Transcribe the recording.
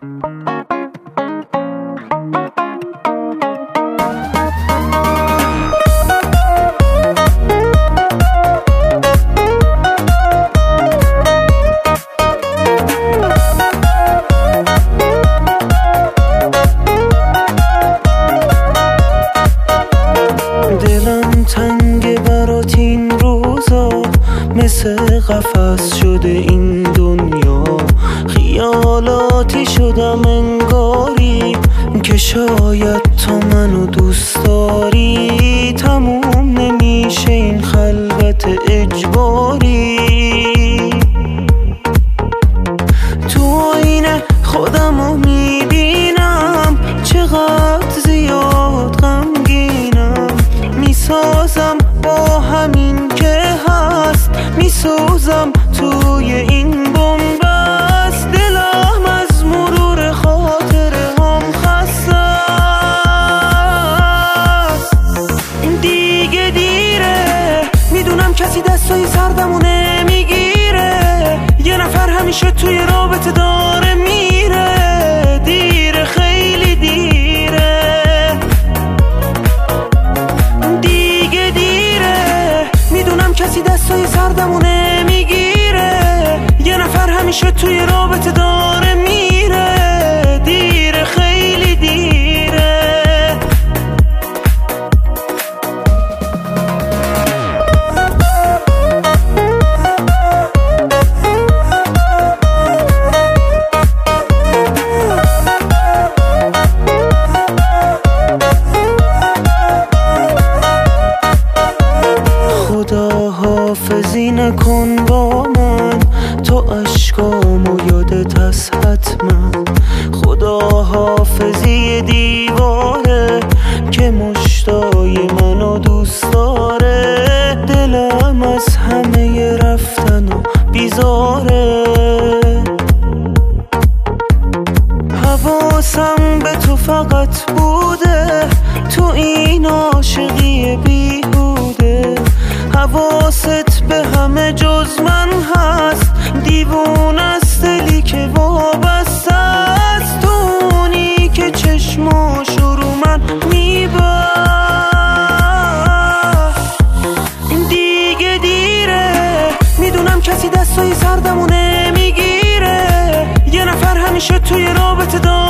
دلم تنگ برات این روزا، مثل قفس شده این دنیا. خیالاتی شدم انگاری که شاید تو منو دوست داری. تموم نمیشه این خلوت اجباری. تو آینه خودمو میبینم چقدر زیاد غمگینم. میسازم با همین که هست، میسوزم توی این بنبست. دلم از مرور خاطره هم خسته است. دیگه دیره، میدونم کسی دستای سردمو نمیگیره. یه نفر همیشه توی رابطه داره میره. دیره، خیلی دیره. دیگه دیره، میدونم کسی دستای سردمو نمیگیره. یه نفر همیشه توی رابطه داره میره. دیره، خیلی دیره. خدا حافظی نکن با من، تو اشکامو یادت هست حتما. خدا حافظی دیواره که مشتای منو دوست داره. دلم از همه رفتن و بیزاره. حواسم به تو فقط بوده تو این عاشقی بیهوده. حواست به همه جز من هست، دیوونه است دلی که وابسته است. تو اونی که چشماشو رو من میبست. دیگه دیره، میدونم کسی دستای سردمو نمیگیره. یه نفر همیشه توی رابطه داره